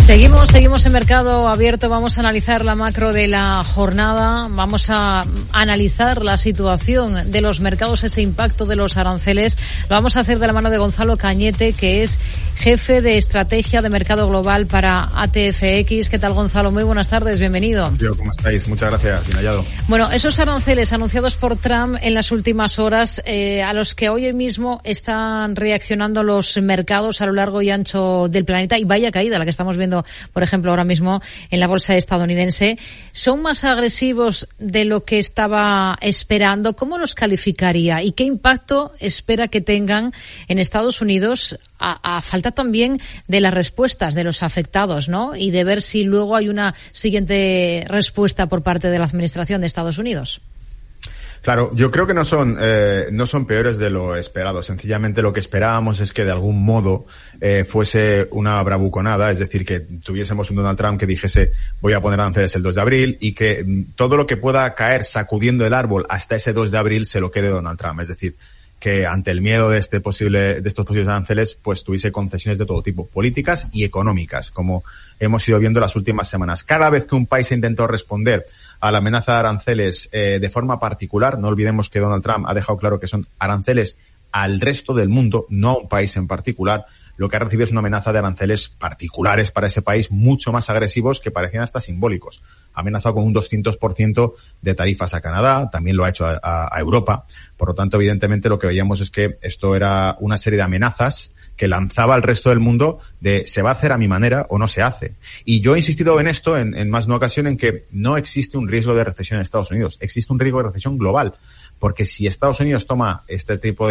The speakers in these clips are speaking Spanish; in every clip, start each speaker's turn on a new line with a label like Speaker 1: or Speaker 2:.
Speaker 1: Seguimos en Mercado Abierto. Vamos a analizar la macro de la jornada. Vamos a analizar la situación de los mercados, ese impacto de los aranceles. Lo vamos a hacer de la mano de Gonzalo Cañete, que es jefe de estrategia de mercado global para ATFX. ¿Qué tal, Gonzalo? Muy buenas tardes, bienvenido.
Speaker 2: ¿Cómo estáis? Muchas gracias, bien hallado.
Speaker 1: Bueno, esos aranceles anunciados por Trump en las últimas horas, a los que hoy mismo están reaccionando los mercados a lo largo y ancho del planeta, y vaya caída la que estamos viendo, por ejemplo, ahora mismo en la bolsa estadounidense, ¿son más agresivos de lo que estaba esperando? ¿Cómo los calificaría? ¿Y qué impacto espera que tengan en Estados Unidos a falta también de las respuestas de los afectados, ¿no? Y de ver si luego hay una siguiente respuesta por parte de la administración de Estados Unidos.
Speaker 2: Claro, yo creo que no son peores de lo esperado. Sencillamente lo que esperábamos es que de algún modo fuese una bravuconada, es decir, que tuviésemos un Donald Trump que dijese voy a poner aranceles el 2 de abril y que todo lo que pueda caer sacudiendo el árbol hasta ese 2 de abril se lo quede Donald Trump. Es decir, que ante el miedo de estos posibles aranceles, pues tuviese concesiones de todo tipo, políticas y económicas, como hemos ido viendo las últimas semanas. Cada vez que un país ha intentado responder a la amenaza de aranceles de forma particular, no olvidemos que Donald Trump ha dejado claro que son aranceles al resto del mundo, no a un país en particular, lo que ha recibido es una amenaza de aranceles particulares para ese país, mucho más agresivos, que parecían hasta simbólicos. Ha amenazado con un 200% de tarifas a Canadá, también lo ha hecho a Europa. Por lo tanto, evidentemente, lo que veíamos es que esto era una serie de amenazas que lanzaba al resto del mundo de se va a hacer a mi manera o no se hace. Y yo he insistido en esto en más de una ocasión, en que no existe un riesgo de recesión en Estados Unidos, existe un riesgo de recesión global. Porque si Estados Unidos toma este tipo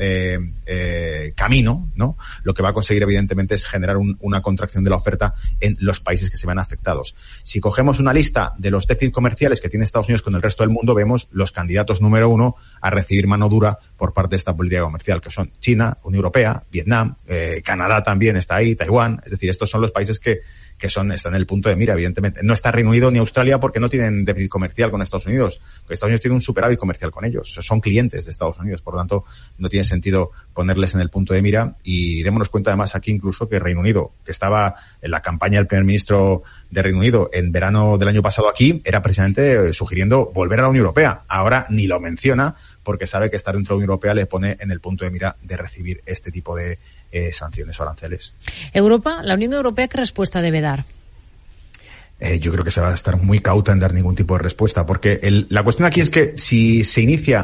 Speaker 2: de camino, ¿no? Lo que va a conseguir, evidentemente, es generar una contracción de la oferta en los países que se ven afectados. Si cogemos una lista de los déficits comerciales que tiene Estados Unidos con el resto del mundo, vemos los candidatos número uno a recibir mano dura por parte de esta política comercial, que son China, Unión Europea, Vietnam, Canadá también está ahí, Taiwán. Es decir, estos son los países que están en el punto de mira, evidentemente. No está Reino Unido ni Australia porque no tienen déficit comercial con Estados Unidos. Estados Unidos tiene un superávit comercial con ellos. Son clientes de Estados Unidos. Por lo tanto, no tiene sentido ponerles en el punto de mira. Y démonos cuenta además aquí incluso que Reino Unido, que estaba en la campaña del primer ministro de Reino Unido en verano del año pasado aquí, era precisamente sugiriendo volver a la Unión Europea. Ahora ni lo menciona porque sabe que estar dentro de la Unión Europea le pone en el punto de mira de recibir este tipo de sanciones o aranceles.
Speaker 1: Europa, la Unión Europea, ¿qué respuesta debe dar?
Speaker 2: Yo creo que se va a estar muy cauta en dar ningún tipo de respuesta, porque la cuestión aquí es que si se inicia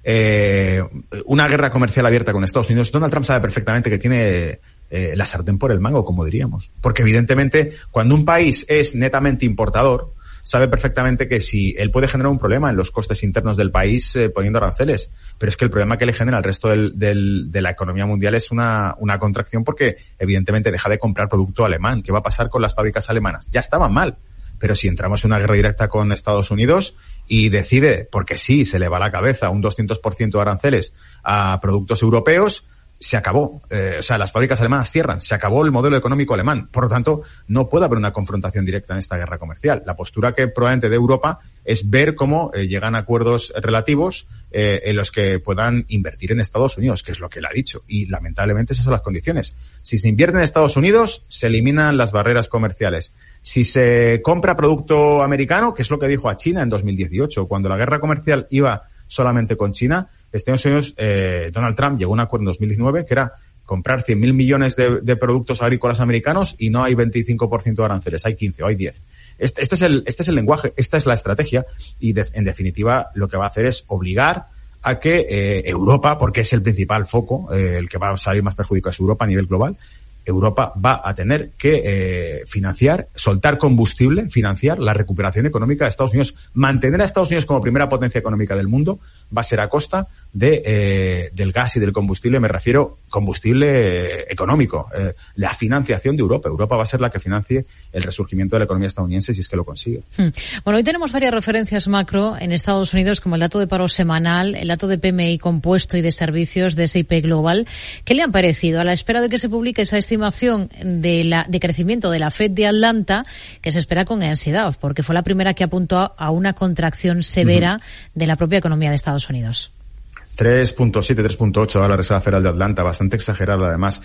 Speaker 2: una guerra comercial abierta con Estados Unidos, Donald Trump sabe perfectamente que tiene la sartén por el mango, como diríamos. Porque evidentemente, cuando un país es netamente importador, sabe perfectamente que si él puede generar un problema en los costes internos del país poniendo aranceles, pero es que el problema que le genera al resto de la economía mundial es una contracción, porque evidentemente deja de comprar producto alemán. ¿Qué va a pasar con las fábricas alemanas? Ya estaban mal, pero si entramos en una guerra directa con Estados Unidos y decide, porque sí, se le va la cabeza un 200% de aranceles a productos europeos, se acabó. Las fábricas alemanas cierran. Se acabó el modelo económico alemán. Por lo tanto, no puede haber una confrontación directa en esta guerra comercial. La postura que probablemente de Europa es ver cómo llegan a acuerdos relativos en los que puedan invertir en Estados Unidos, que es lo que él ha dicho. Y lamentablemente esas son las condiciones. Si se invierte en Estados Unidos, se eliminan las barreras comerciales. Si se compra producto americano, que es lo que dijo a China en 2018, cuando la guerra comercial iba solamente con China, Estados Unidos, Donald Trump llegó a un acuerdo en 2019 que era comprar 100.000 millones de productos agrícolas americanos y no hay 25% de aranceles, hay 15 o hay 10. Este es el lenguaje, esta es la estrategia y en definitiva lo que va a hacer es obligar a que Europa, porque es el principal foco, el que va a salir más perjudicado es Europa a nivel global, Europa va a tener que financiar, soltar combustible, financiar la recuperación económica de Estados Unidos. Mantener a Estados Unidos como primera potencia económica del mundo va a ser a costa del gas y del combustible. Me refiero combustible económico, la financiación de Europa. Europa va a ser la que financie el resurgimiento de la economía estadounidense si es que lo consigue.
Speaker 1: Bueno, hoy tenemos varias referencias macro en Estados Unidos, como el dato de paro semanal, el dato de PMI compuesto y de servicios de S&P Global. ¿Qué le han parecido a la espera de que se publique esa estimación de crecimiento de la Fed de Atlanta, que se espera con ansiedad, porque fue la primera que apuntó a una contracción severa de la propia economía de Estados Unidos?
Speaker 2: 3.7, 3.8 a la Reserva Federal de Atlanta, bastante exagerada además.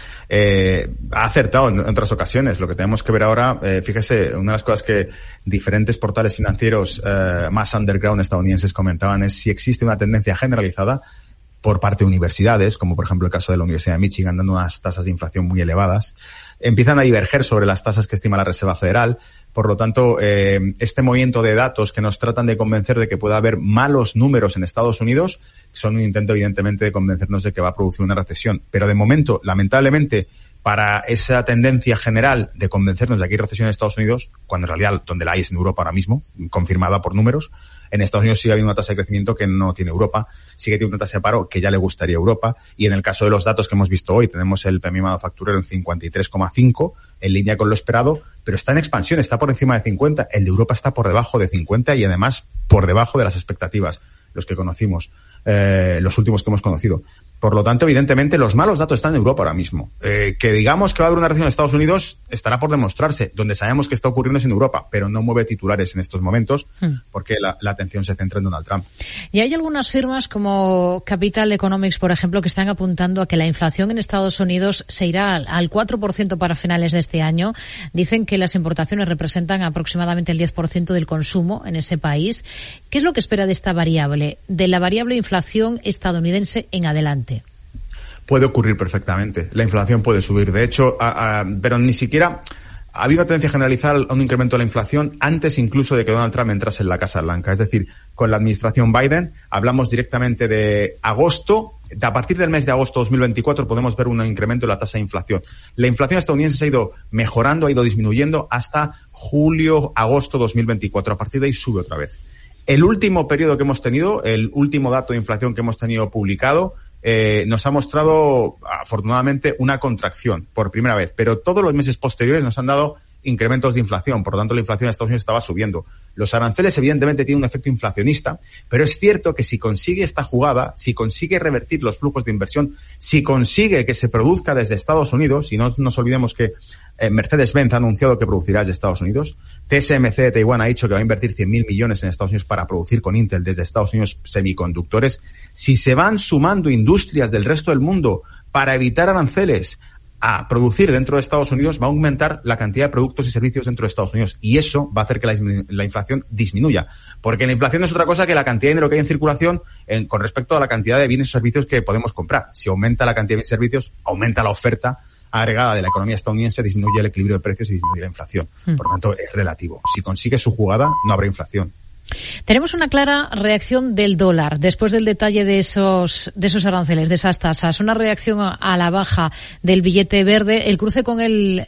Speaker 2: Ha acertado en otras ocasiones. Lo que tenemos que ver ahora, fíjese, una de las cosas que diferentes portales financieros más underground estadounidenses comentaban es si existe una tendencia generalizada por parte de universidades, como por ejemplo el caso de la Universidad de Michigan, dando unas tasas de inflación muy elevadas, empiezan a diverger sobre las tasas que estima la Reserva Federal. Por lo tanto, este movimiento de datos que nos tratan de convencer de que pueda haber malos números en Estados Unidos son un intento, evidentemente, de convencernos de que va a producir una recesión. Pero de momento, lamentablemente, para esa tendencia general de convencernos de que hay recesión en Estados Unidos, cuando en realidad donde la hay es en Europa ahora mismo, confirmada por números, en Estados Unidos sigue habiendo una tasa de crecimiento que no tiene Europa, sigue teniendo una tasa de paro que ya le gustaría a Europa, y en el caso de los datos que hemos visto hoy, tenemos el PMI manufacturero en 53,5, en línea con lo esperado, pero está en expansión, está por encima de 50, el de Europa está por debajo de 50 y además por debajo de las expectativas, los que conocimos, los últimos que hemos conocido. Por lo tanto, evidentemente, los malos datos están en Europa ahora mismo. Que digamos que va a haber una recesión en Estados Unidos estará por demostrarse. Donde sabemos que está ocurriendo es en Europa, pero no mueve titulares en estos momentos porque la atención se centra en Donald Trump.
Speaker 1: Y hay algunas firmas como Capital Economics, por ejemplo, que están apuntando a que la inflación en Estados Unidos se irá al 4% para finales de este año. Dicen que las importaciones representan aproximadamente el 10% del consumo en ese país. ¿Qué es lo que espera de esta variable, de la variable inflación estadounidense en adelante?
Speaker 2: Puede ocurrir perfectamente. La inflación puede subir. De hecho, pero ni siquiera ha habido una tendencia generalizada a un incremento de la inflación antes incluso de que Donald Trump entrase en la Casa Blanca. Es decir, con la administración Biden hablamos directamente de agosto. A partir del mes de agosto 2024 podemos ver un incremento de la tasa de inflación. La inflación estadounidense se ha ido mejorando, ha ido disminuyendo hasta julio, agosto 2024. A partir de ahí sube otra vez. El último periodo que hemos tenido, el último dato de inflación que hemos tenido publicado, nos ha mostrado, afortunadamente, una contracción por primera vez, pero todos los meses posteriores nos han dado incrementos de inflación, por lo tanto la inflación en Estados Unidos estaba subiendo. Los aranceles evidentemente tienen un efecto inflacionista, pero es cierto que si consigue esta jugada, si consigue revertir los flujos de inversión, si consigue que se produzca desde Estados Unidos, y no nos olvidemos que Mercedes-Benz ha anunciado que producirá desde Estados Unidos, TSMC de Taiwán ha dicho que va a invertir 100.000 millones en Estados Unidos para producir con Intel desde Estados Unidos semiconductores. Si se van sumando industrias del resto del mundo para evitar aranceles a producir dentro de Estados Unidos, va a aumentar la cantidad de productos y servicios dentro de Estados Unidos. Y eso va a hacer que la inflación disminuya. Porque la inflación no es otra cosa que la cantidad de dinero que hay en circulación con respecto a la cantidad de bienes y servicios que podemos comprar. Si aumenta la cantidad de bienes y servicios, aumenta la oferta agregada de la economía estadounidense, disminuye el equilibrio de precios y disminuye la inflación. Por lo tanto, es relativo. Si consigue su jugada, no habrá inflación.
Speaker 1: Tenemos una clara reacción del dólar después del detalle de esos aranceles, de esas tasas. Una reacción a la baja del billete verde. El cruce con el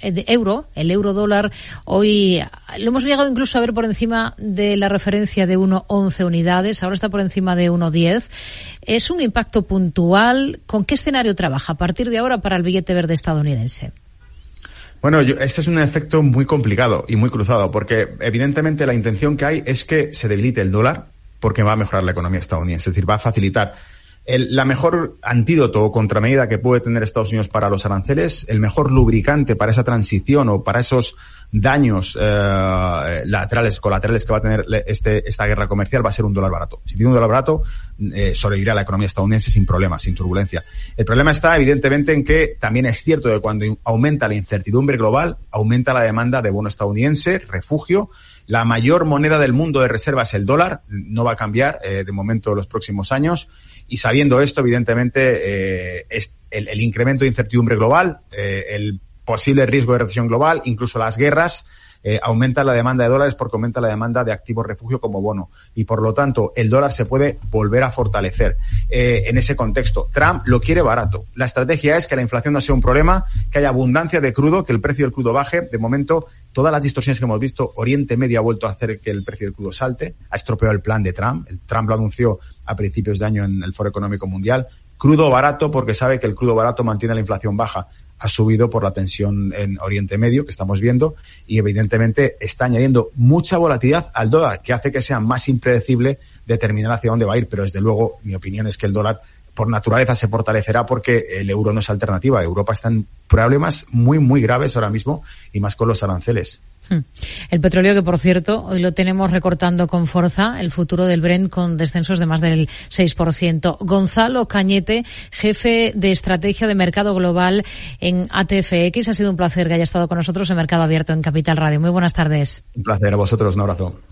Speaker 1: euro dólar, hoy lo hemos llegado incluso a ver por encima de la referencia de 1,11 unidades. Ahora está por encima de 1,10. ¿Es un impacto puntual? ¿Con qué escenario trabaja a partir de ahora para el billete verde estadounidense?
Speaker 2: Bueno, este es un efecto muy complicado y muy cruzado, porque evidentemente la intención que hay es que se debilite el dólar, porque va a mejorar la economía estadounidense, es decir, va a facilitar la mejor antídoto o contramedida que puede tener Estados Unidos para los aranceles, el mejor lubricante para esa transición o para esos daños colaterales que va a tener esta guerra comercial, va a ser un dólar barato. Si tiene un dólar barato, sobrevivirá la economía estadounidense sin problemas, sin turbulencia. El problema está evidentemente en que también es cierto que cuando aumenta la incertidumbre global, aumenta la demanda de bono estadounidense, refugio. La mayor moneda del mundo de reserva es el dólar, no va a cambiar de momento en los próximos años. Y sabiendo esto, evidentemente, el incremento de incertidumbre global, el posible riesgo de recesión global, incluso las guerras, aumenta la demanda de dólares porque aumenta la demanda de activos refugio como bono. Y por lo tanto, el dólar se puede volver a fortalecer. En ese contexto, Trump lo quiere barato. La estrategia es que la inflación no sea un problema, que haya abundancia de crudo, que el precio del crudo baje. De momento, todas las distorsiones que hemos visto, Oriente Medio ha vuelto a hacer que el precio del crudo salte, ha estropeado el plan de Trump. Trump lo anunció a principios de año en el Foro Económico Mundial. Crudo barato porque sabe que el crudo barato mantiene la inflación baja. Ha subido por la tensión en Oriente Medio que estamos viendo y evidentemente está añadiendo mucha volatilidad al dólar, que hace que sea más impredecible determinar hacia dónde va a ir, pero desde luego mi opinión es que el dólar por naturaleza se fortalecerá porque el euro no es alternativa. Europa está en problemas muy, muy graves ahora mismo y más con los aranceles.
Speaker 1: El petróleo, que por cierto, hoy lo tenemos recortando con fuerza, el futuro del Brent con descensos de más del 6%. Gonzalo Cañete, jefe de estrategia de mercado global en ATFX. Ha sido un placer que haya estado con nosotros en Mercado Abierto en Capital Radio. Muy buenas tardes.
Speaker 2: Un placer a vosotros, un abrazo.